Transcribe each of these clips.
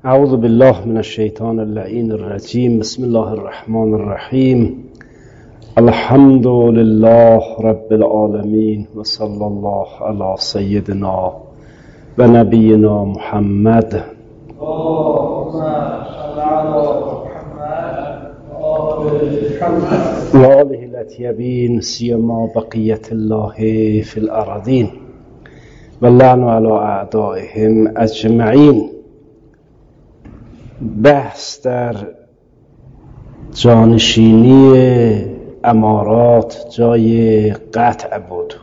اعوذ بالله من الشیطان اللعین الرجیم. بسم الله الرحمن الرحیم. الحمد لله رب العالمین و صلی الله علی سیدنا و نبینا محمد و آله الاطیبین سیما بقیت الله فی الارضین و لعن علی اعدائهم اجمعین. بحث در جانشینی امارات جای قطع بود.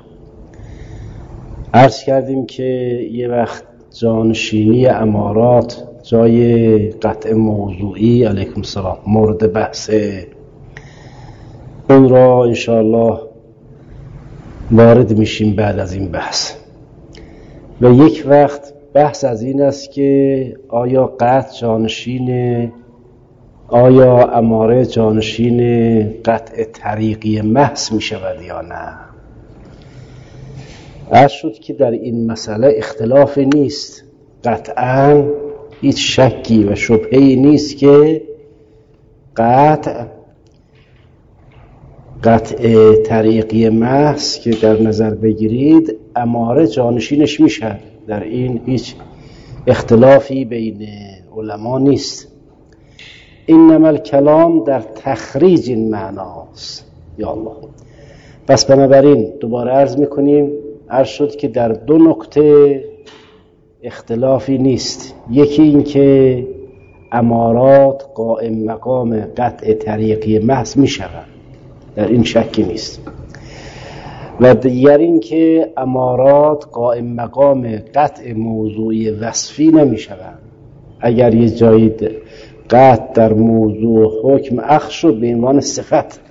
عرض کردیم که یه وقت جانشینی امارات جای قطع موضوعی علیکم السلام مورد بحثه. اون را انشاءالله وارد میشیم بعد از این بحث. و یک وقت بحث از این است که آیا قطع جانشین، آیا اماره جانشین قطع طریقی محض می شود یا نه؟ عرض شد که در این مسئله اختلاف نیست، قطعا هیچ شکی و شبهه‌ای نیست که قطع طریقی محض که در نظر بگیرید اماره جانشینش میشه. در این هیچ اختلافی بین علما نیست. اینما الکلام در تخریج این معناست. یا الله. پس بنابراین دوباره عرض میکنیم، عرض شد که در دو نکته اختلافی نیست. یکی این که امارات قائم مقام قطع طریقی محض میشوند، در این شکی نیست. و دیگر این که امارات قائم مقام قطع موضوعی وصفی نمی شوند. اگر یه جایی قطع در موضوع حکم اخذ شد به عنوان صفت،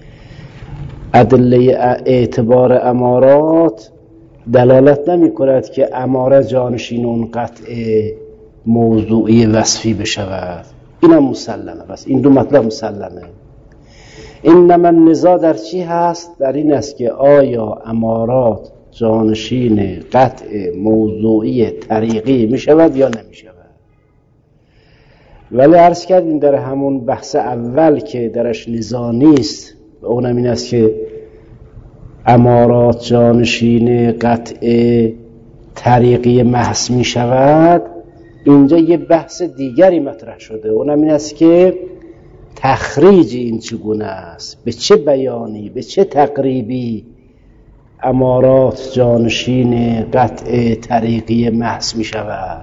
ادله اعتبار امارات دلالت نمی کند که اماره جانشین اون قطع موضوعی وصفی بشود. این هم مسلمه. بس این دو مطلب مسلمه. اینما النزاع در چی هست؟ در این است که آیا امارات جانشین قطع موضوعی طریقی می شود یا نمی شود. ولی عرض کردیم در همون بحث اول که درش نزاع نیست و اونم این است که امارات جانشین قطع طریقی محض می شود. اینجا یه بحث دیگری مطرح شده، اونم این است که تخریج این چگونه است، به چه بیانی، به چه تقریبی امارات جانشین قطع طریقی محض می شود.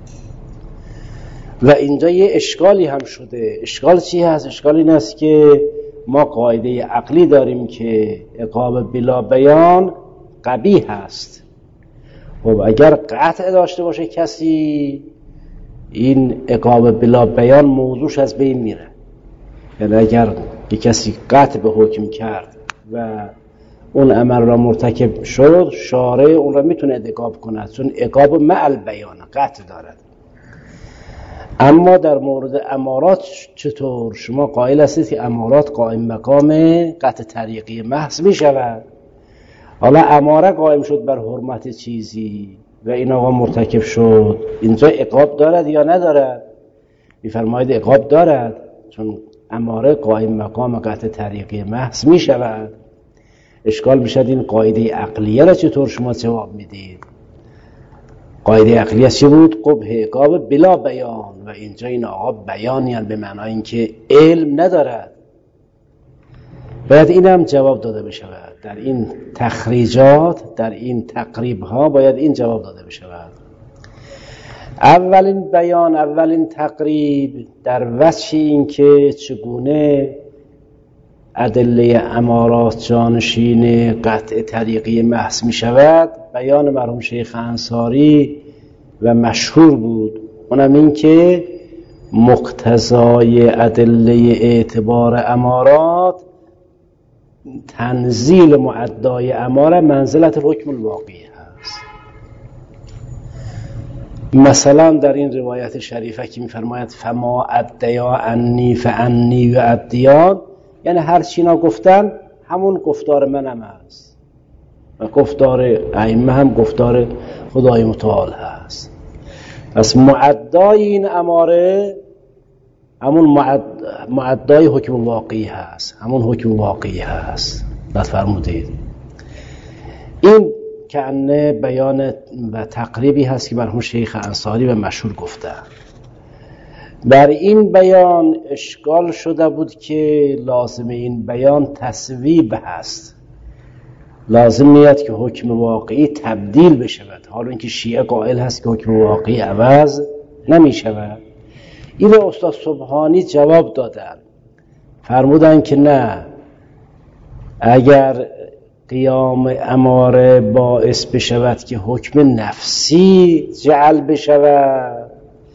و اینجا یه اشکالی هم شده. اشکال چی هست؟ اشکال این است که ما قاعده عقلی داریم که عقاب بلا بیان قبیح هست. خب اگر قطع داشته باشه کسی، این عقاب بلا بیان موضوعش از بین میره. یعنی اگر یک کسی قطع به حکم کرد و اون عمل را مرتکب شد، شارع اون را میتونه عقاب کند، چون عقاب مع البیان قطع دارد. اما در مورد امارات چطور؟ شما قائل هستید که امارات قائم مقام قطع طریقی محض می شود. حالا اماره قائم شد بر حرمت چیزی و این آقا مرتکب شد، اینجا عقاب دارد یا ندارد؟ میفرماید عقاب دارد، چون اماره قائم مقام قطع طریقی محض می شود. اشکال میشد این قاعده عقلیه را چطور شما جواب میدید؟ قاعده عقلیه چی بود؟ قبح عقاب بلا بیان. و اینجا این آقا بیانی به معنای اینکه علم ندارد. باید این هم جواب داده بشود. در این تخریجات، در این تقریب ها باید این جواب داده بشود. اولین بیان، اولین تقریب در وجه این که چگونه ادله امارات جانشین قطع طریقی محض می شود، بیان مرحوم شیخ انصاری و مشهور بود. اونم این که مقتضای ادله اعتبار امارات تنزیل معدای اماره منزلت الحکم الواقعی هست. مثلا در این روایت شریفه که می‌فرماید فما ادیا انی فانی و ادیان، یعنی هر چی اینا گفتن همون گفتار منم هست و گفتار ائمه هم گفتار خدای متعال هست. پس معدای این اماره همون معدای حکم واقعی هست، همون حکم واقعی هست. فرمودید این کأنه بیان و تقریبی هست که مرحوم شیخ انصاری و مشهور گفتن. بر این بیان اشکال شده بود که لازم این بیان تصویب هست، لازم میاد که حکم واقعی تبدیل بشود، حالا اینکه شیعه قائل هست که حکم واقعی عوض نمی شود. این رو استاد سبحانی جواب دادن، فرمودن که نه، اگر قیام اماره باعث بشود که حکم نفسی جعل بشود،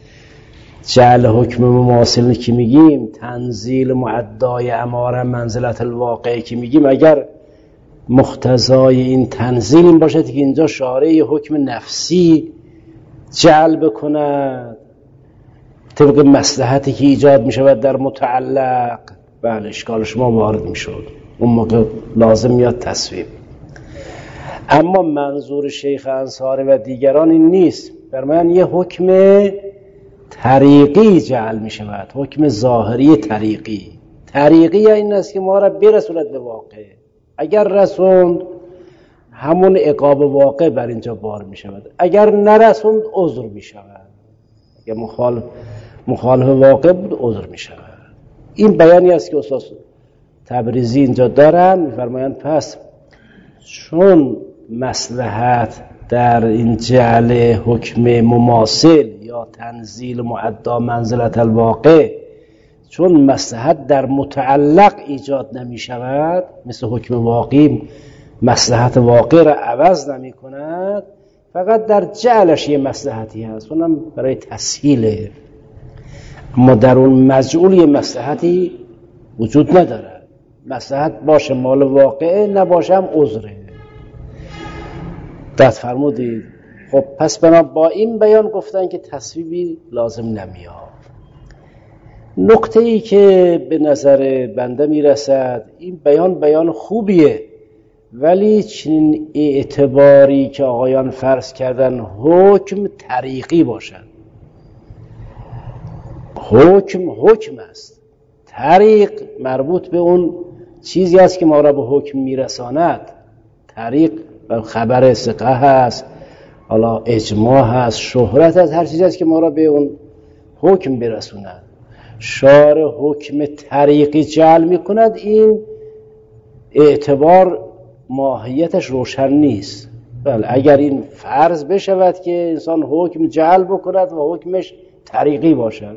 جعل حکم مماثل که میگیم، تنزیل معدای اماره منزلت الواقع که میگیم، اگر مقتضای این تنزیل این باشد که اینجا شارع حکم نفسی جعل بکند طبق مصلحتی که ایجاد میشود در متعلق، بله اشکال شما وارد میشد، اون موقع لازم میاد تصویب. اما منظور شیخ انصاری و دیگران این نیست، بر من یه حکم طریقی جعل می شود، حکم ظاهری طریقی. طریقی این است که ما را برسوند به واقع، اگر رسوند همون عقاب واقع بر اینجا بار می شود، اگر نرسوند عذر می شود، اگر مخالف واقع بود عذر می شود. این بیانی است که استاد تبریزی اینجا دارن، می فرمایند پس چون مصلحت در این جعل حکم مماثل یا تنزیل معدا منزلت الواقع، چون مصلحت در متعلق ایجاد نمی شود، مثل حکم واقعی مصلحت واقع را عوض نمی کند، فقط در جعلش یه مصلحتی هست، اونم برای تسهیله، اما در اون مجعول یه مصلحتی وجود نداره، مصلحت باشه مال واقعه، نباشه هم عذره. دست فرمودید. خب پس بنا با این بیان گفتن که تصویبی لازم نمیاد. نکته ای که به نظر بنده میرسد، این بیان خوبیه، ولی چنین اعتباری که آقایان فرض کردن حکم طریقی باشد، حکم است، طریق مربوط به اون چیزی است که ما را به حکم میرساند. طریق خبر ثقه هست، حالا اجماع هست، شهرت هست، هر چیزی است که ما را به اون حکم برسوند. شارع حکم طریقی جعل میکند، این اعتبار ماهیتش روشن نیست. بله اگر این فرض بشود که انسان حکم جعل بکند و حکمش طریقی باشد،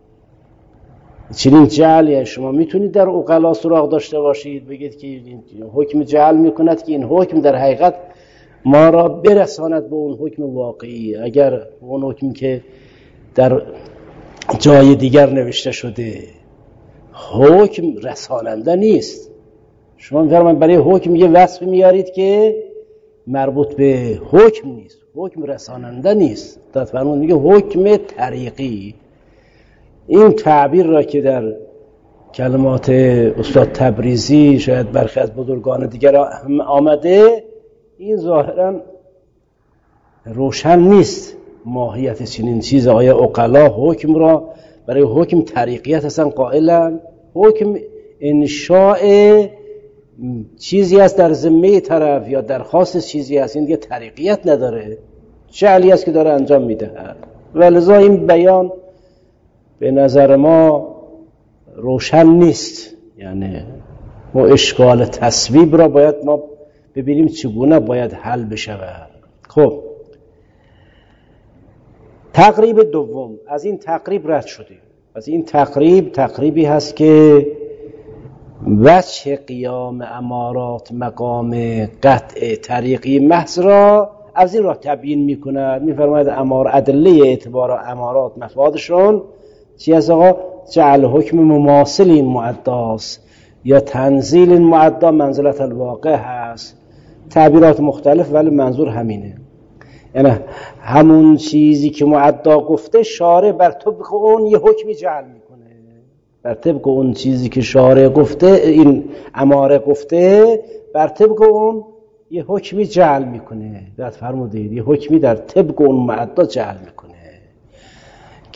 چنین جعلی شما میتونید در عقلا سراغ داشته باشید، بگید که حکم جعل میکند که این حکم در حقیقت ما را برساند به اون حکم واقعی، اگر اون حکم که در جای دیگر نوشته شده حکم رساننده نیست. شما میفرمایید برای حکم یه وصف میارید که مربوط به حکم نیست، حکم رساننده نیست. فرمود میگه حکم طریقی. این تعبیر را که در کلمات استاد تبریزی شاید برخی از بزرگان دیگر هم آمده، این ظاهرا روشن نیست ماهیت چنین چیز. آیا عقلا حکم را برای حکم طریقیت هستن قائلن؟ حکم انشاء چیزی است در ذمه طرف یا درخواست چیزی است، این دیگه طریقیت نداره، جعلی است که داره انجام میده. ولذا این بیان به نظر ما روشن نیست، یعنی ما اشکال تصویب را باید ما ببینیم چگونه باید حل بشود. خب تقریب دوم، از این تقریب رد شدیم. از این تقریبی هست که وجه قیام امارات مقام قطع طریقی محض را از این راه تبیین میکند. میفرماید ادله اعتبار امارات مفادشون چی از آقا؟ جعل حکم مماثل این معداست یا تنزیل این معدا منزلت الواقع هست. تعبیرات مختلف ولی منظور همینه، یعنی همون چیزی که معدا گفته شارع بر طبق اون یه حکمی جعل میکنه، بر طبق اون چیزی که شارع گفته، این اماره گفته، بر طبق اون یه حکمی جعل میکنه. دقت فرمودید، یه حکمی در طبق اون معدا جعل میکنه.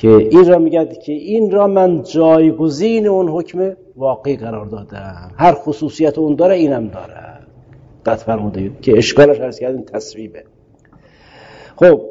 که این را میگه که این را من جایگزین اون حکم واقعی قرار دادم، هر خصوصیت اون داره اینم داره. دقت فرمودید که اشکالش عرض کردیم تصویبه. خب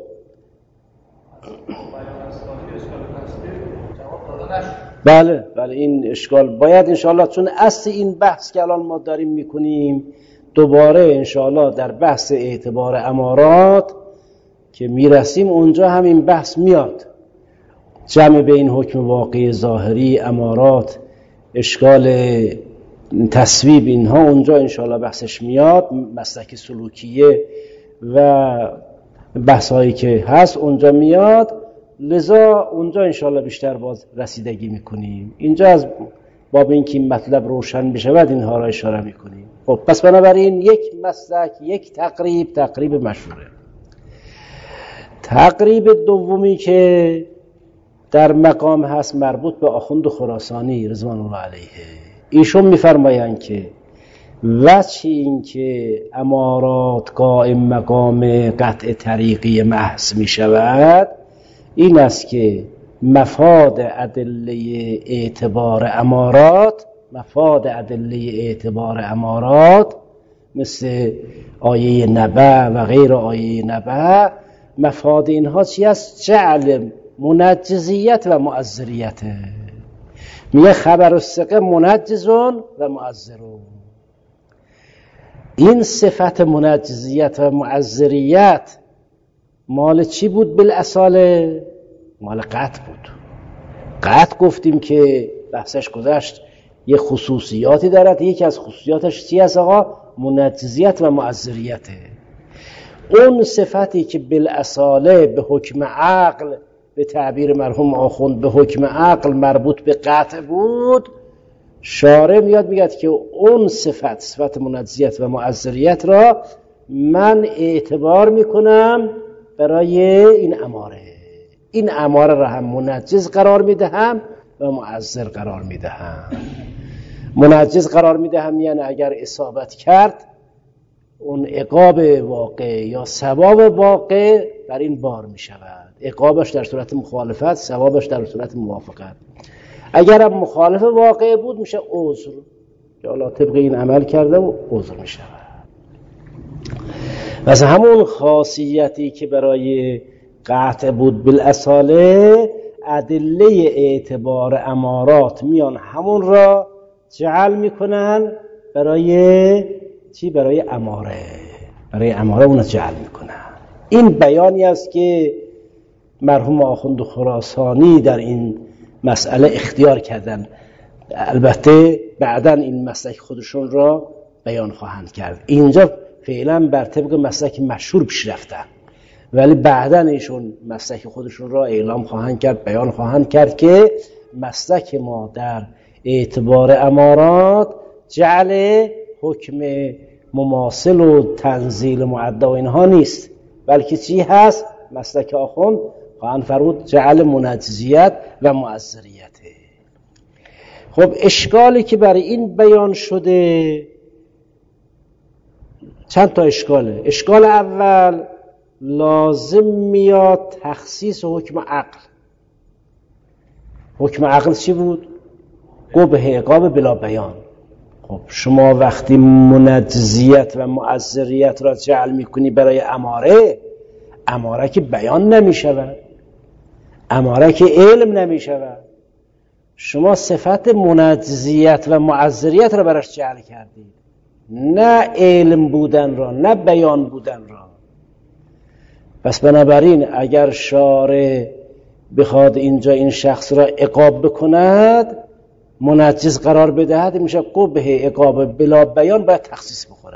بله این اشکال باید انشاءالله، چون اصل این بحث که الان ما داریم میکنیم دوباره انشاءالله در بحث اعتبار امارات که میرسیم اونجا همین بحث میاد، جمع بین حکم واقعی ظاهری، امارات، اشکال تصویب، اینها اونجا انشاءالله بحثش میاد، مسلک سلوکیه و بحثایی که هست اونجا میاد، لذا اونجا انشاءالله بیشتر باز رسیدگی میکنیم. اینجا از باب اینکه این مطلب روشن بشود اینها را اشاره میکنیم. خب پس بنابراین یک مسلک، یک تقریب مشهوره. تقریب دومی که در مقام هست مربوط به آخوند خراسانی رضوان الله علیه. ایشون میفرمایند که وجه این که امارات قائم مقام قطع طریقی محض می شود این است که مفاد ادله اعتبار امارات مثل آیه نبع و غیر آیه نبع، مفاد اینها چی است؟ جعل منجزیت و معذریت. میگه خبر الثقه منجزون و معذرون. این صفت منجزیت و معذریت مال چی بود بالاصاله؟ مال قطع بود. قطع گفتیم که بحثش گذشت یه خصوصیاتی دارد، یکی از خصوصیاتش چی است آقا؟ منجزیت و معذریته. اون صفتی که بالاصاله به حکم عقل، به تعبیر مرحوم آخوند به حکم عقل مربوط به قطع بود، شارع میاد میگه که اون صفت منجزیت و معذریت را من اعتبار میکنم برای این اماره را هم منجز قرار میدهم و معذر قرار میدهم. منجز قرار میدهم یعنی اگر اصابت کرد اون عقاب واقع یا ثواب واقع بر این بار میشود، عقابش در صورت مخالفت، ثوابش در صورت موافقت. اگر هم مخالف واقع بود میشه عذر، که حالا طبق این عمل کرده و عذر میشود. پس همون خاصیتی که برای قطع بود بالاصاله، ادله اعتبار امارات میان همون را جعل میکنن برای چی؟ برای اماره اون جعل میکنن. این بیانی است که مرحوم آخوند خراسانی در این مسئله اختیار کردن. البته بعداً این مسلک خودشون را بیان خواهند کرد. اینجا فعلا بر طبق مسلک مشهور پیش رفتن، ولی بعداً ایشون مسلک خودشون را اعلام خواهند کرد، بیان خواهند کرد که مسلک ما در اعتبار امارات جعل حکم مماثل و تنزیل معدل و اینها نیست، بلکه چی هست؟ مسلک آخوند خواهند فرمود جعل منجزیت و معذریته. خب اشکالی که برای این بیان شده چند تا اشکاله. اشکال اول لازم میاد تخصیص حکم عقل. حکم عقل چی بود؟ قبح عقاب بلا بیان. خب شما وقتی منجزیت و معذریت را جعل میکنی برای اماره که بیان نمیشود، اماره که علم نمیشود، شما صفت منجزیت و معذریت را براش جعل کردید، نه علم بودن را، نه بیان بودن را. پس بنابراین اگر شارع بخواد اینجا این شخص را عقاب بکند، منجز قرار بدهد، میشه قبح عقاب بلا بیان باید تخصیص بخوره.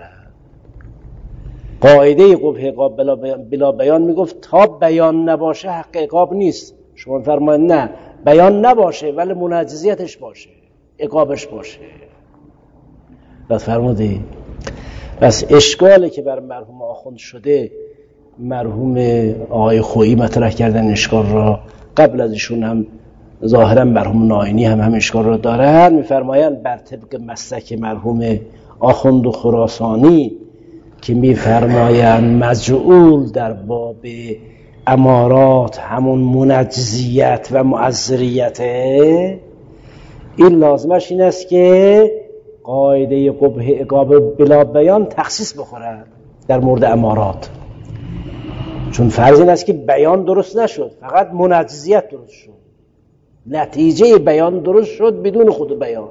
قاعده قبح عقاب بلا بیان میگفت تا بیان نباشه حق عقاب نیست. شما فرمایید نه بیان نباشه ولی منجزیتش باشه، عقابش باشه. بس فرمودی. بس اشکالی که بر مرحوم آخوند شده، مرحوم آقای خویی مطرح کردن اشکال را، قبل از ایشون هم ظاهرا مرحوم ناینی هم اشکال را دارن. میفرمایند بر طبق مسلک مرحوم آخوند خراسانی که میفرمایند مجعول در باب امارات همون منجزیت و معذریته، این لازمش این است که قاعده قبح عقاب بلا بیان تخصیص بخورد در مورد امارات. چون فرض این است که بیان درست نشد، فقط منجزیت درست شد، نتیجه بیان درست شد بدون خود بیان.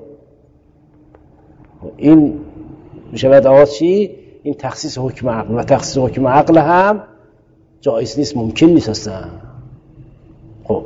این میشود آغاز چی؟ این تخصیص حکم عقل، و تخصیص حکم عقل هم جایز نیست، ممکن نیست اصلا. خب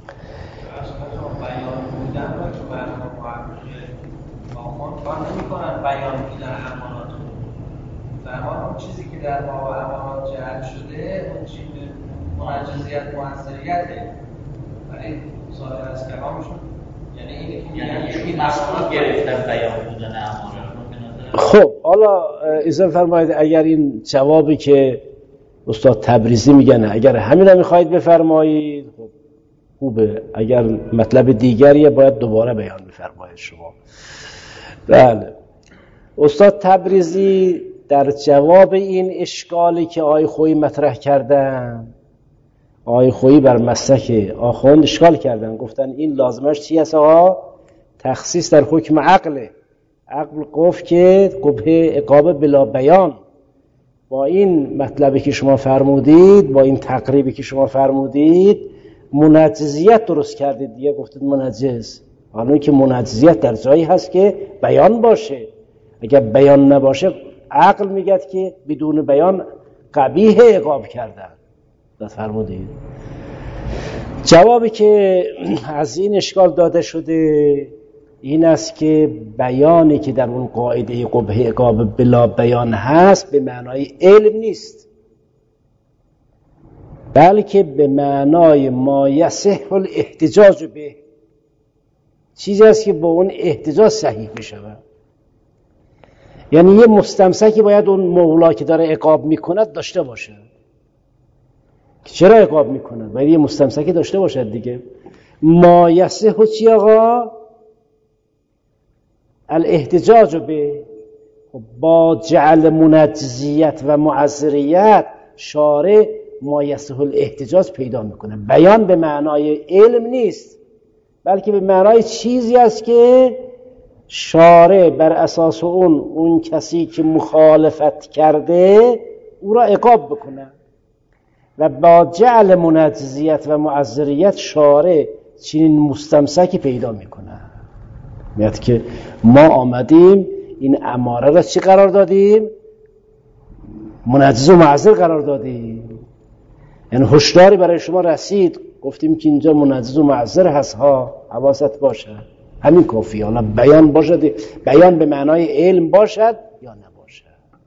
بیان بودن امانات زمان اون چیزی که در باب امانات جعل شده اون چیز منجزیت موثریته، ولی ظاهر از کلامشون یعنی این مسئول گرفتن بیان بودن امانات. خب حالا اجازه فرمایید اگر این جوابی که استاد تبریزی میگن اگر همین رو میخواید بفرمایید خب خوبه، اگر مطلب دیگریه باید دوباره بیان بفرمایید شما. بله، استاد تبریزی در جواب این اشکالی که آقای خویی مطرح کردن، آقای خویی بر مسلک آخوند اشکال کردن، گفتن این لازمش چی است آقا؟ تخصیص در حکم عقله. عقل گفت که قبح عقاب بلا بیان. با این مطلبی که شما فرمودید، با این تقریبی که شما فرمودید، منجزیت درست کردید دیگه، گفتید منجز. حالا که منجزیت در جایی هست که بیان باشه، اگر بیان نباشه عقل میگه که بدون بیان قبیح عقاب کردن. داد فرمودید. جوابی که از این اشکال داده شده این است که بیانی که در اون قاعده قبح عقاب بلا بیان هست به معنای علم نیست، بلکه به معنای ما یصح الاحتجاج به، چیزی است که با اون احتجاج صحیح بشود. یعنی یه مستمسکی باید اون مولا که داره عقاب میکند داشته باشه. چرا عقاب میکند؟ باید یه مستمسکی داشته باشد دیگه. ما یصح چی آقا؟ الاحتجاج به. با جعل منجزیت و معذریت شارع ما یصح الاحتجاج پیدا میکنه. بیان به معنای علم نیست، بلکه به معنای چیزی است که شارع بر اساس اون کسی که مخالفت کرده او را عقاب بکنه، و با جعل منجزیت و معذریت شارع چنین مستمسکی پیدا میکنه. میاد که ما آمدیم این اماره را چی قرار دادیم؟ منجز و معذر قرار دادیم. یعنی هشداری برای شما رسید، گفتیم که اینجا منجز و معذر هست ها، حواست باشه. همین کافیه. حالا بیان باشد، بیان به معنای علم باشد یا نباشد.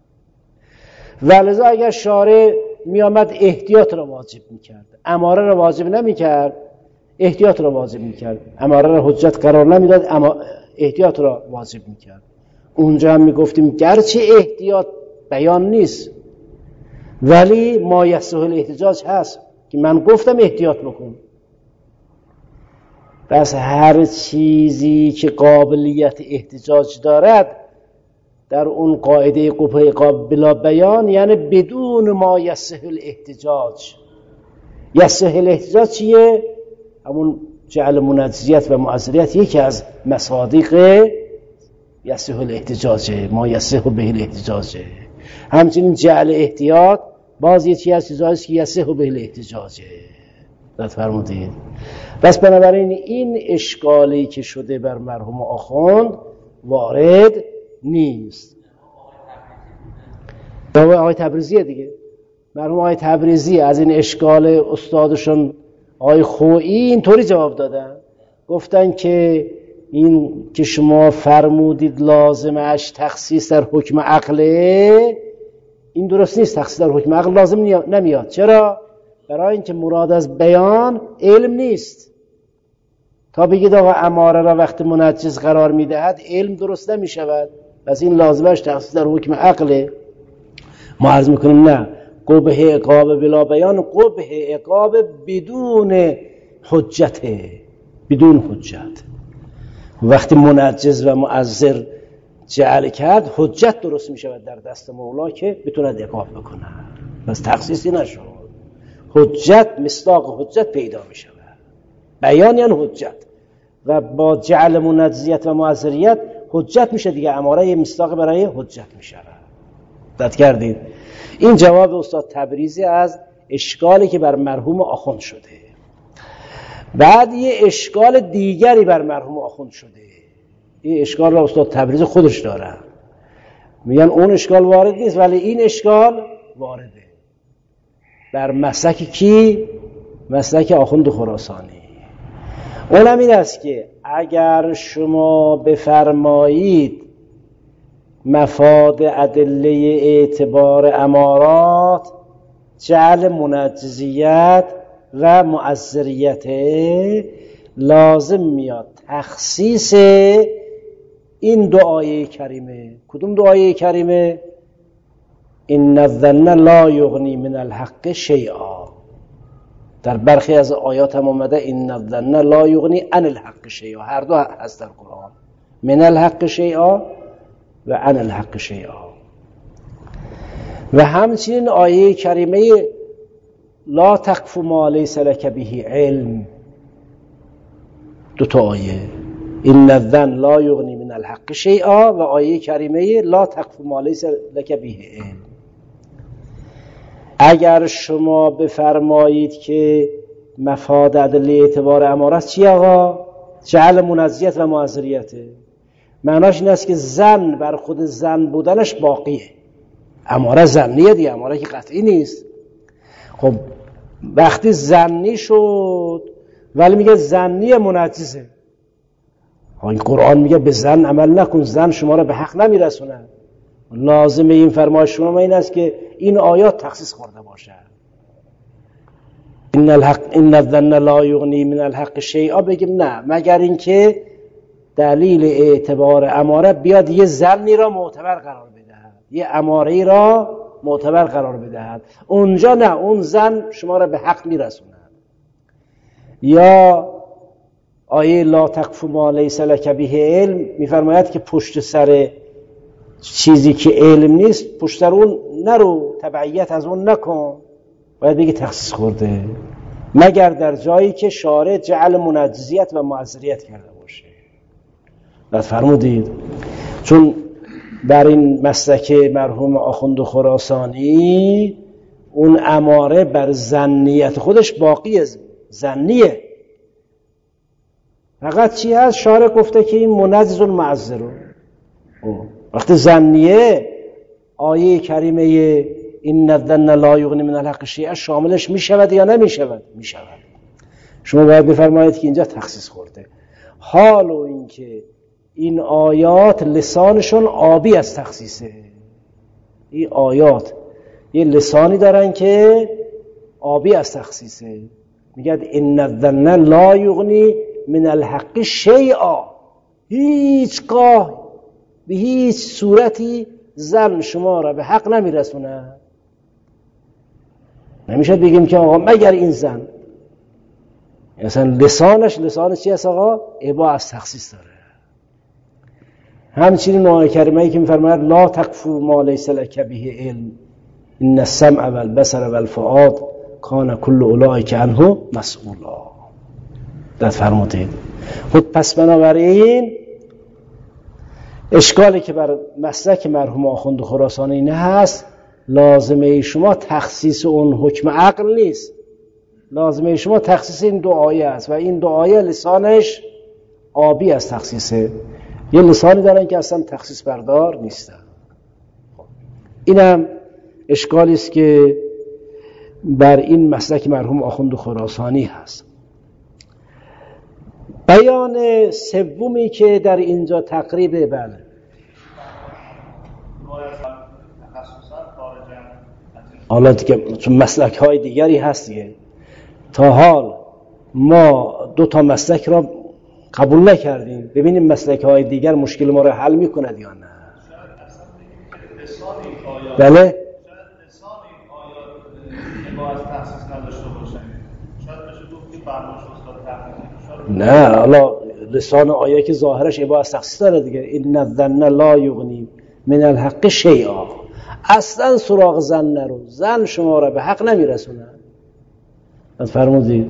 ولذا اگر شارع می آمد احتیاط را واجب میکرد، اماره را واجب نمیکرد، احتیاط را واجب میکرد. اماره را حجت قرار نمیداد، اما احتیاط را واجب میکرد. اونجا هم میگفتیم گرچه احتیاط بیان نیست، ولی ما یصح الاحتجاج هست که من گفتم احتیاط بکن. پس هر چیزی که قابلیت احتجاج دارد در اون قاعده قبح عقاب بلا بیان، یعنی بدون ما یصح الاحتجاج. یصح الاحتجاج چیه؟ همون جعل منجزیت و معذریت یکی از مصادیق یصح الاحتجاجه، ما یصح به الاحتجاجه. همچنین جعل احتیاط باز یکی از چیزهاییست که یصح به الاحتجاجه. داد فرمودید. بس بنابراین این اشکالی که شده بر مرحوم آخوند وارد نیست. آقای تبریزیه دیگه. مرحوم آقای تبریزی از این اشکال استادشون آقای خویی اینطوری جواب دادن، گفتن که این که شما فرمودید لازمش تخصیص در حکم عقله، این درست نیست. تخصیص در حکم عقل لازم نمیاد. چرا؟ برای اینکه مراد از بیان علم نیست. تا بگید آقا اماره را وقت منجز قرار میدهد علم درست نمیشود، پس این لازمش تخصیص در حکم عقله. ما عرض میکنیم نه، قبح عقاب بلا بیان قبح عقاب بدون حجته، بدون حجت. وقتی منجز و معذر جعل کرد حجت درست میشود در دست مولا که بتوند عقاب بکنه، بس تخصیصی نشد. حجت مصداق حجت پیدا می شود. بیان یعنی حجت و با جعل منجزیت و مؤثریت حجت میشه دیگه، اماره مصداق برای حجت می شود. دقت کردید؟ این جواب استاد تبریزی از اشکالی که بر مرحوم آخوند شده. بعد یه اشکال دیگری بر مرحوم آخوند شده. این اشکال را استاد تبریزی خودش داره، میگن اون اشکال وارد نیست ولی این اشکال وارده بر مسلک کی؟ مسلک آخوند خراسانی. اونم این است که اگر شما بفرمایید مفاد ادله اعتبار امارات جعل منجزیت و مؤثریت، لازم میاد تخصیص این دو آیه کریمه. کدوم دو آیه کریمه؟ ان الظن لا یغنی من الحق شیئا. در برخی از آیات هم اومده ان الظن لا یغنی عن الحق شیئا. هر دو هست در قرآن، من الحق شیئا و عن الحق شیئا. و همچنین آیه کریمه لا تقف ما لیس لک به علم. دو تا آیه، ان الظن لا یغنی من الحق شیئا و آیه کریمه لا تقف ما لیس لک به علم. اگر شما بفرمایید که مفاد ادله اعتبار امارات چی آقا؟ جعل منجزیت و مؤثریته، معناش این است که زن بر خود زن بودنش باقیه. اماره زنیه دیگه، اماره که قطعی نیست. خب وقتی زنی شد ولی میگه زنی منجزه، این قرآن میگه به زن عمل نکن، زن شما را به حق نمیرسونه. لازم این فرمایش شما این است که این آیات تخصیص خورده باشه. ان الظن لا یغنی من الحق شیئا، بگیم نه، مگر اینکه دلیل اعتبار اماره بیاد یه زنی را معتبر قرار بدهد، یه اماره‌ای را معتبر قرار بدهد، اونجا نه، اون زن شما را به حق میرسونه. یا آیه لا تقف ما لیس لک به علم میفرماید که پشت سر چیزی که علم نیست پشت سر اون نرو، تبعیت از اون نکن. باید بگی تخصیص خورده مگر در جایی که شارع جعل منجزیت و مؤثریت کرده باشه. بعد فرمودید چون بر این مسلک مرحوم آخوند خراسانی اون اماره بر زنیت خودش باقیه، زنیه، فقط چی هست؟ شارع گفته که این منجز و معذر. وقتی زنیه آیه کریمه این الظن لا یغنی من الحق شیئا شاملش میشود یا نمیشود؟ میشود. شما باید بفرمایید که اینجا تخصیص خورده. حال و اینکه این آیات لسانشون آبی از تخصیصه. این آیات یه لسانی دارن که آبی از تخصیصه. میگه ان الظن لا یغنی من الحق شیئا، هیچگاه به هیچ صورتی زن شما را به حق نمیرسونه. نمیشه بگیم که آقا مگر این زن، اصلا لسانش چی هست آقا؟ ابا از تخصیص داره. همچنین آیه کریمه‌ای که میفرماید لا تقفو ما لیس لک به علم ان السمع والبصر والفؤاد کان کل اولئک عنه مسئولا. داد فرمودید. خود پس بنابراین اشکالی که بر مسلک مرحوم آخوند خراسانی نه هست، لازمه شما تخصیص اون حکم عقل نیست، لازمه شما تخصیص این دو آیه است و این دو آیه لسانش آبی از تخصیصه. یه لسانی دارن که اصلا تخصیص بردار نیستن. اینم اشکالی است که بر این مسلک مرحوم آخوند خراسانی هست. بیان سومی که در اینجا تقریبه بله حالا دیگه چون مسلک های دیگری هست دیگه، تا حال ما دو تا مسلک را قبول نکردیم، ببینیم مسلک های دیگر مشکل ما را حل میکند یا نه. بله نه، حالا لسان آیه که ظاهرش ابا از تخصیص داره دیگه، ان الظن لا یغنی من الحق شیئا، اصلا سراغ زن نرو، زن شما را به حق نمیرسونه. از فرمودید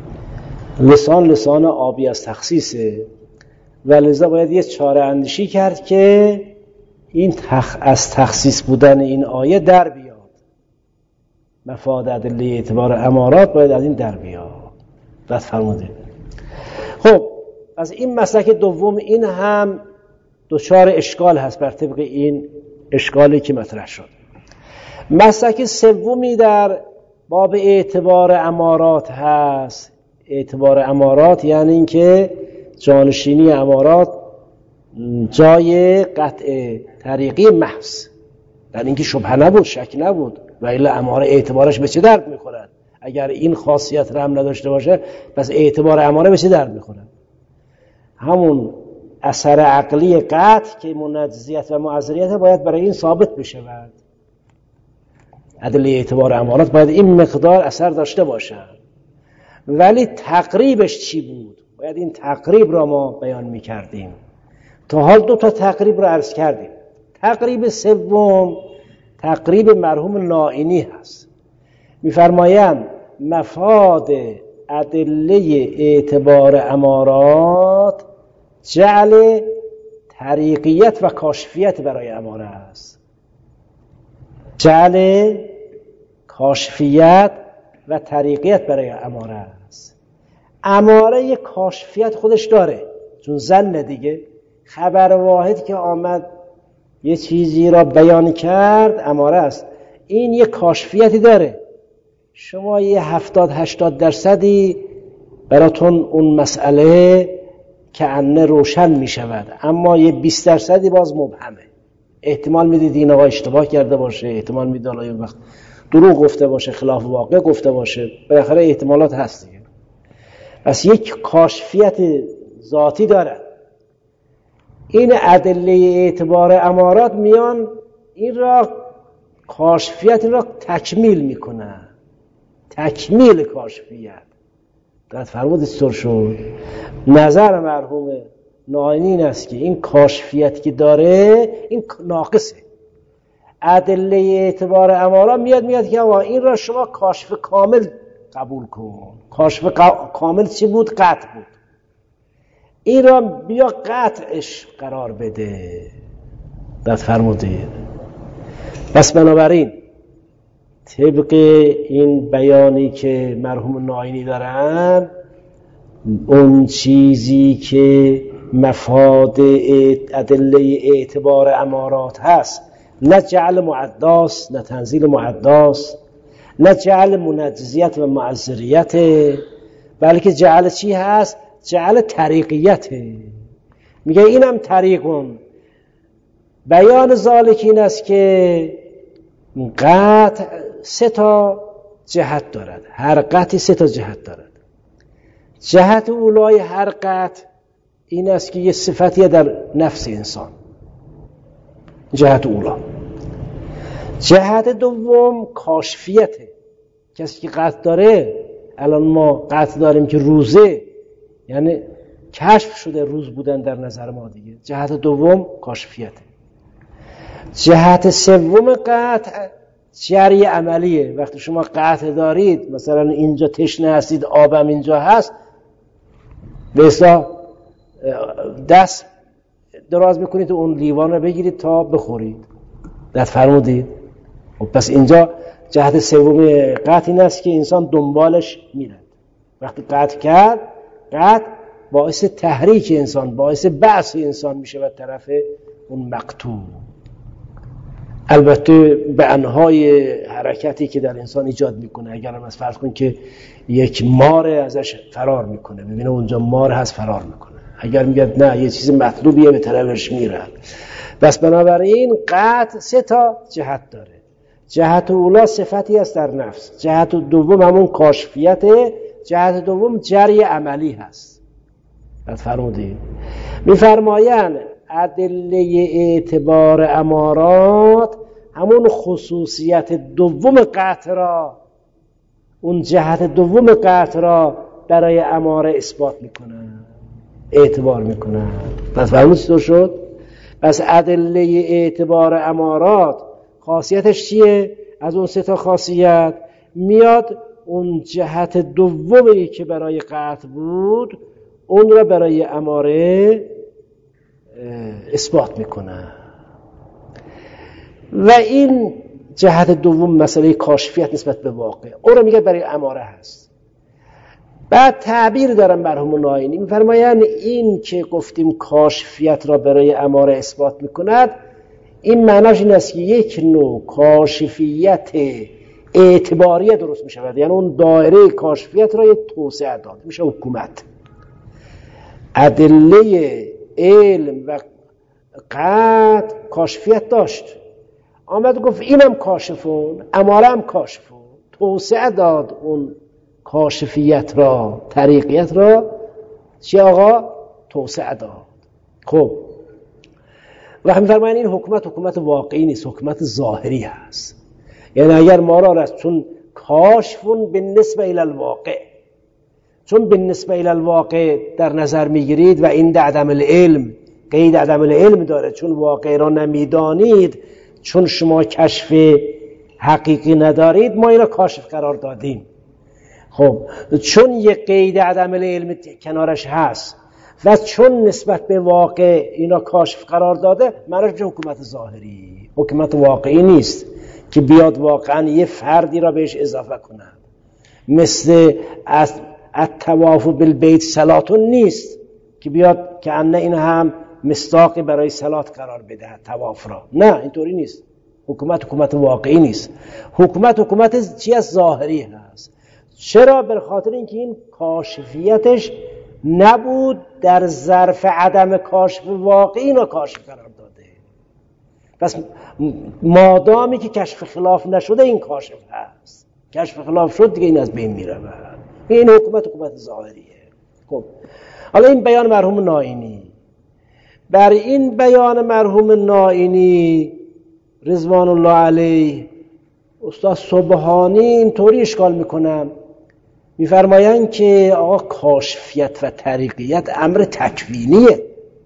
لسان آبی از تخصیصه و لذا باید یه چاره اندیشی کرد که این از تخصیص بودن این آیه در بیاد. مفاد ادله اعتبار امارات باید از این در بیاد. بعد فرمودید خب از این مسلک دوم این هم دچار اشکال هست بر طبق این اشکالی که مطرح شد. مسلک سومی در باب اعتبار امارات هست. اعتبار امارات یعنی اینکه جانشینی امارات جای قطع طریقی محض، یعنی اینکه شبهه نبود، شک نبود، و الا اماره اعتبارش به چه درد میخورد؟ اگر این خاصیت را هم نداشته باشه پس اعتبار اماره به چه درد میخورد؟ همون اثر عقلی قطع که منجزیت و معذریت باید برای این ثابت بشود. ادله اعتبار امارات باید این مقدار اثر داشته باشد. ولی تقریبش چی بود؟ باید این تقریب را ما بیان میکردیم. تا حال 2 تقریب را عرض کردیم. تقریب سوم تقریب مرحوم نائینی هست. میفرمایند مفاد ادله اعتبار امارات جعل طریقیت و کاشفیت برای اماره است. جعل کاشفیت و طریقیت برای اماره است. اماره یک کاشفیت خودش داره، چون ظن دیگه، خبر واحد که آمد یه چیزی را بیان کرد اماره است. این یک کاشفیتی داره. شما یه 70-80% براتون اون مسئله که انه روشن می شود، اما یه 20% باز مبهمه. احتمال میدید این آقا اشتباه کرده باشه، احتمال میدید آقا این وقت دروغ گفته باشه، خلاف واقع گفته باشه، بالاخره احتمالات هست دیگه. پس یک کاشفیت ذاتی داره. این ادله اعتبار امارات میان این را کاشفیت را تکمیل میکنه. تکمیل کاشفیت در فرمود سر شد. نظر مرحوم نائینی این است که این کاشفیت که داره این ناقصه. ادله اعتبار امارات میاد که این را شما کاشف کامل قبول کن. کاشف کامل چی بود؟ قطع بود. این را بیا قطعش قرار بده. دست فرمودید. پس بنابراین طبق این بیانی که مرحوم نائینی دارن، اون چیزی که مفاد ادله اعتبار امارات هست، نه جعل معداست، نه تنزیل معداست، نه جعل منجزیت و معذریت، بلکه جعل چی هست؟ جعل طریقیت. میگه اینم طریقون. بیان ذالک این است که قطع 3 جهت دارد. هر قطعی 3 جهت دارد. جهت اولای هر قطع این است که یه صفتی در نفس انسان. جهت اولا. جهت دوم کاشفیته. کسی که قطع داره، الان ما قطع داریم که روزه، یعنی کشف شده روز بودن در نظر ما دیگه. جهت دوم کاشفیته. جهت سوم قطع جری عملیه. وقتی شما قطع دارید، مثلا اینجا تشنه هستید، آبم اینجا هست، به اصطلاح دست دراز میکنید و اون لیوان رو بگیرید تا بخورید. دست فرمودید. پس اینجا جهت سوم قطع این است که انسان دنبالش میره. وقتی قطع کرد، قطع باعث تحریک انسان، باعث بعث انسان میشه به طرف اون مقطوع. البته به انهای حرکتی که در انسان ایجاد میکنه. اگر هم از فرض کن که یک مار ازش فرار میکنه، ببینه اونجا مار هست فرار میکنه. اگر میگه نه یه چیز مطلوبیه به طرفش میره. بس بنابراین قطع 3 جهت داره. جهت اولا صفتی است در نفس. جهت دوم همون کاشفیته. جهت دوم جری عملی هست. بعد فرمودید میفرمایند ادله اعتبار امارات همون خصوصیت دوم قطع را، اون جهت دوم قطع را برای اماره اثبات میکنن، اعتبار میکنن. پس فرمود چطور شد؟ پس ادله اعتبار امارات خاصیتش چیه؟ از اون 3 خاصیت میاد اون جهت دومی که برای قطع بود اون را برای اماره اثبات میکنه و این جهت دوم مسئله کاشفیت نسبت به واقع اون را میگه برای اماره هست. بعد تعبیر دارم مرحوم ناینی میفرمایند این که گفتیم کاشفیت را برای اماره اثبات میکند این معناش این است که یک نوع کاشفیت اعتباریه درست میشود، یعنی اون دایره کاشفیت را یک توسعه داد میشه حکومت. ادله علم و قطع کاشفیت داشت، آمد گفت اینم کاشفون اماره هم کاشفون، توسعه داد اون کاشفیت را، طریقیت را چی آقا؟ توسعه داد. خب و می‌فرمایند این حکومت واقعی نیست، حکومت ظاهری هست. یعنی اگر ما را رست چون کاشفون بالنسبه الی الواقع، چون بالنسبه الی الواقع در نظر میگیرید و این عدم العلم قید عدم العلم داره، چون واقع را نمیدانید، چون شما کشف حقیقی ندارید ما اینا کاشف قرار دادیم. خب چون یک قید عدم العلم کنارش هست و چون نسبت به واقع اینا کاشف قرار داده، معنیش میشه حکومت ظاهری، حکومت واقعی نیست که بیاد واقعا یه فردی را بهش اضافه کنه، مثل الطواف بالبیت صلاتون نیست که بیاد که انه این هم مصداقی برای صلات قرار بده طواف را، نه اینطوری نیست. حکومت واقعی نیست، حکومت چی از ظاهری هست. چرا؟ به خاطر اینکه این کاشفیتش نبود در ظرف عدم کاشف واقعی را کاشف قرار داده. پس مادامی که کشف خلاف نشده این کاشف هست، کشف خلاف شد دیگه این از بین میره. این حکومت ظاهریه. خب حالا این بیان مرحوم ناینی، بر این بیان مرحوم ناینی رضوان الله علیه استاد سبحانی اینطوری اشکال میکنم، میفرمایند که آقا کاشفیت و طریقیت امر تکوینیه.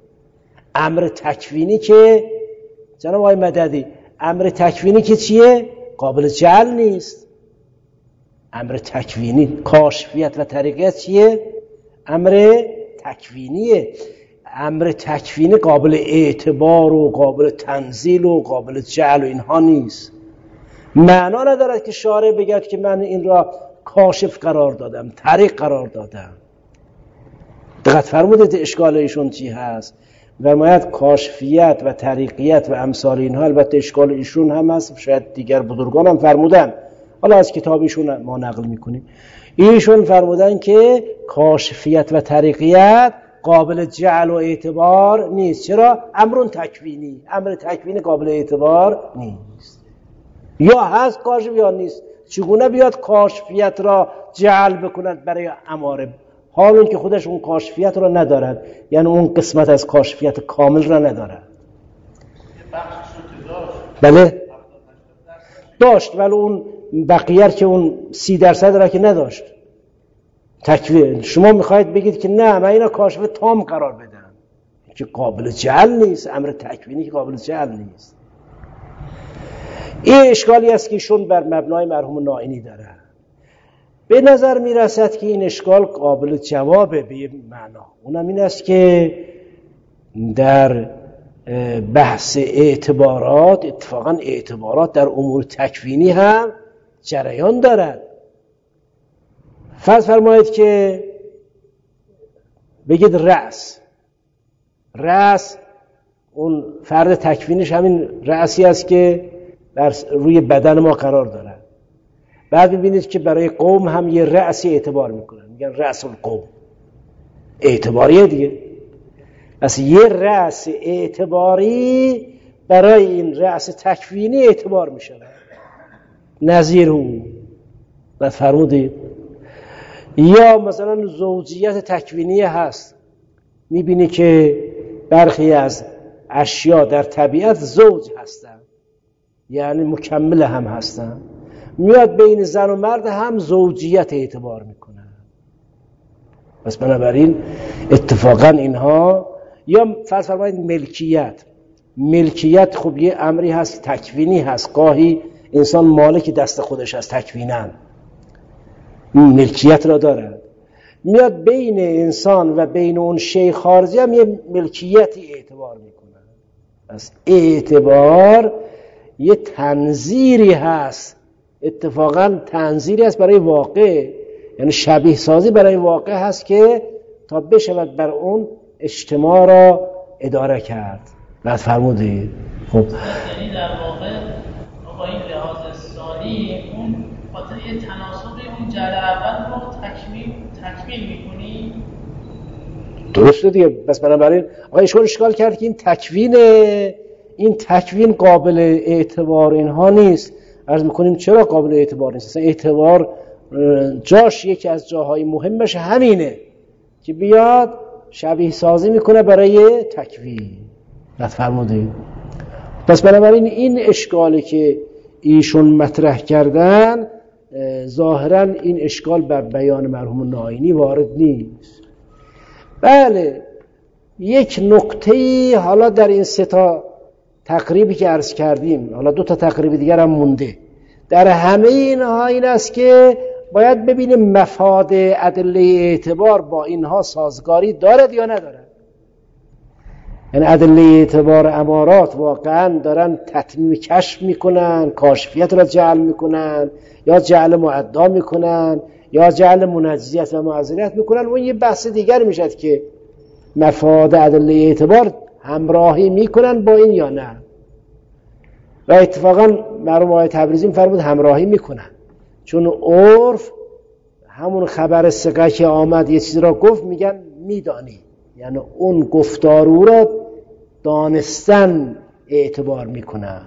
امر تکوینی که جناب آقای مددی، امر تکوینی که چیه؟ قابل جعل نیست. امر تکوینی، کاشفیت و طریقیت چیه؟ امر تکوینیه. امر تکوینی قابل اعتبار و قابل تنزیل و قابل جعل و اینها نیست. معنا ندارد که شارع بگه که من این را کاشف قرار دادم، طریق قرار دادم. دقت فرمودید اشکال ایشون چی هست؟ فرماید کاشفیت و طریقیت و امثال اینها، البته اشکال ایشون هم هست، شاید دیگر بزرگان هم فرمودن، حالا از کتاب ایشون ما نقل میکنیم. ایشون فرمودن که کاشفیت و طریقیت قابل جعل و اعتبار نیست. چرا؟ امرون تکوینی، امر تکوینی قابل اعتبار نیست. یا هست کاشف یا نیست. چگونه بیاد کاشفیت را جعل بکند برای اماره، حال که خودش اون کاشفیت را ندارد، یعنی اون قسمت از کاشفیت کامل را ندارد. بله داشت، ولی اون بقیه که اون 30% را که نداشت. تکوین شما میخواید بگید که نه من اینا کاشف تام قرار بدم، که قابل جعل نیست. امر تکوینی که قابل جعل نیست. این اشکالی است که ایشون بر مبنای مرحوم ناینی داره. به نظر میرسد که این اشکال قابل جوابه به یه معنا. اونم این است که در بحث اعتبارات، اتفاقا اعتبارات در امور تکوینی هم جریان دارد. فرض فرمایید که بگید رأس اون فرد تکوینش همین رأسی است که در روی بدن ما قرار داره. بعد ببینید که برای قوم هم یه رأسی اعتبار میکنن، میگن رأس القوم، اعتباریه دیگه. پس یه رأس اعتباری برای این رأس تکوینی اعتبار میشه، نظیر اون. بعد فرمودید یا مثلا زوجیت تکوینی هست، میبینی که برخی از اشیا در طبیعت زوج هستن، یعنی مکمل هم هستن، میاد بین زن و مرد هم زوجیت اعتبار میکنه. پس بنابراین اتفاقا اینها، یا فرض فرمایید ملکیت خب یه امری هست تکوینی هست، گاهی انسان مالک دست خودش هست تکویناً. ملکیت را دارد. میاد بین انسان و بین اون شیء خارجی هم یه ملکیتی اعتبار میکنه. پس اعتبار یه تنظیری هست، اتفاقا تنظیری هست برای واقع، یعنی شبیه سازی برای واقع هست که تا بشود بر اون اجتماع را اداره کرد. بعد فرمودید خب یعنی در واقع با این لحاظ ثانی اون خاطر یه تناسبی اون جعل اول رو تکمیل میکنی. درسته دیگه. بس بنابراین آقا ایشون اشکال کرد که این تکوین قابل اعتبار اینها نیست. عرض میکنیم چرا قابل اعتبار نیست؟ اصلا اعتبار جاش یکی از جاهای مهمش همینه که بیاد شبیه سازی میکنه برای تکوین. بعد فرمودید پس بنابراین این اشکالی که ایشون مطرح کردن ظاهرا این اشکال بر بیان مرحوم ناینی وارد نیست. بله یک نکته حالا در این سه تا تقریبی که عرض کردیم، حالا 2 تا تقریب دیگر هم مونده، در همه اینها این است که باید ببینیم مفاد ادله اعتبار با اینها سازگاری دارد یا ندارد. یعنی ادله اعتبار امارات واقعا دارن تتمیم کشف میکنن، کاشفیت را جعل میکنن، یا جعل معدا میکنن، یا جعل منجزیت و معذریت میکنن. اون یه بحث دیگر میشد که مفاد ادله اعتبار همراهی میکنن با این یا نه. و اتفاقا مرحوم آقای تبریزی فرمود همراهی میکنن، چون عرف همون خبر ثقه که آمد یه چیز را گفت میگن میدانی، یعنی اون گفتارو را دانستن اعتبار میکنن.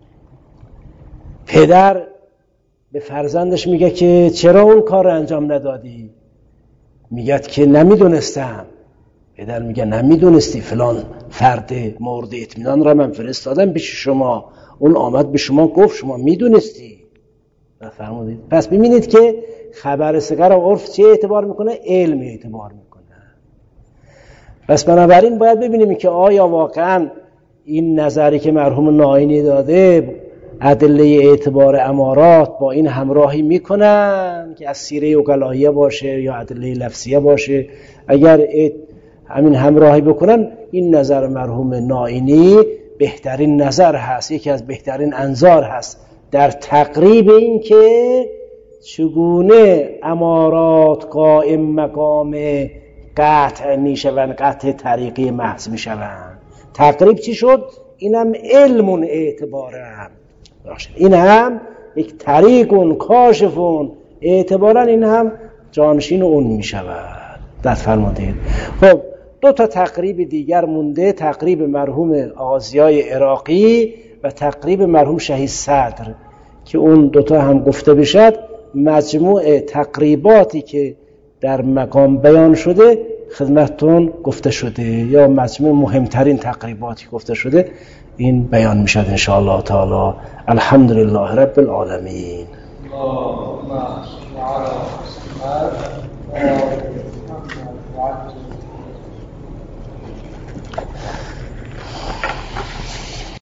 پدر به فرزندش میگه که چرا اون کار رو انجام ندادی؟ میگه که نمیدونستم. پدر میگه نمیدونستی فلان فرد مورد اطمینان را من فرستادم پیش شما، اون آمد به شما گفت شما میدونستی. فرمودید پس ببینید که خبر ثقه را عرف چه اعتبار میکنه؟ علم اعتبار میکنه. پس بنابراین باید ببینیم که آیا واقعا این نظری که مرحوم ناینی داده ادله اعتبار امارات با این همراهی میکنن که از سیره عقلاییه باشه یا ادله لفظیه باشه. اگر همین همراهی بکنن این نظر مرحوم ناینی بهترین نظر هست، یکی از بهترین انظار هست در تقریب این که چگونه امارات قائم مقام قطع میشوند، قطع طریقی محض میشوند. تقریب چی شد؟ اینم علمون اعتبارم، این هم یک طریقون کاشفون اعتبارا، این هم جانشین اون میشود. دست فرمودید. خب 2 تا تقریب دیگر مونده، تقریب مرحوم آغازیای عراقی و تقریب مرحوم شهید صدر که اون 2 تا هم گفته بشد. مجموع تقریباتی که در مقام بیان شده خدمتتون گفته شده، یا مجموع مهمترین تقریباتی گفته شده این بیان میشد ان شاء الله تعالی. الحمدلله رب العالمین.